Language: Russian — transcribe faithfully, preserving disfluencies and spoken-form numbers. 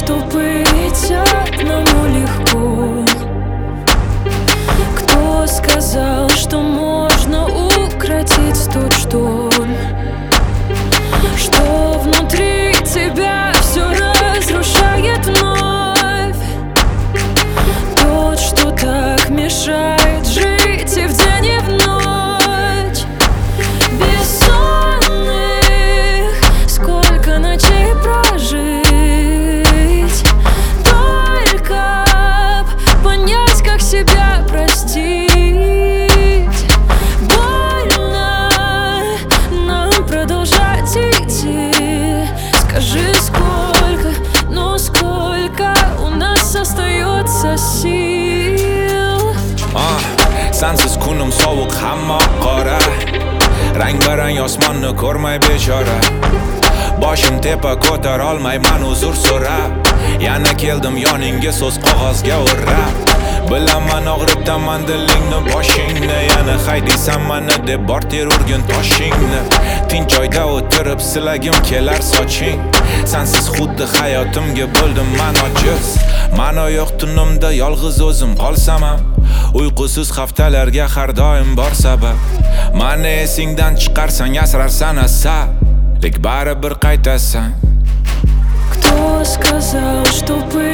что быть одному легко? Кто сказал, что можно укротить тот шторм, что внутри тебя все разрушает вновь? Тот, что так мешает жить и в день, и в ночь. Бессонных, сколько ночей прожить, только понять, как себя простить. Больно нам продолжать идти. Скажи, сколько, ну сколько у нас остается сил? ah, Sensiz kunum sovuq, hamma qora. Rang barang osmonni ko'rmay bechora. Boshim tepa ko'tar olmayman uzr so'rab. Yana keldim yoningga so'z qog'ozga o'rab. Bilaman og'ritaman dilingni boshingni. Yana haydaysan mana deb bor ter urgin toshingni. Tinch joyda o'tirib silagim kelar soching. Sensiz xuddi hayotimga bo'ldim man ojiz. Ma'no yo'q tunimda yolg'iz o'zim qolsam ham, uyqusiz haftalarga har doim bor sabab. Mani esingdan chiqarsan, asrarsan asab, lek baribir qaytasan. Кто сказал, что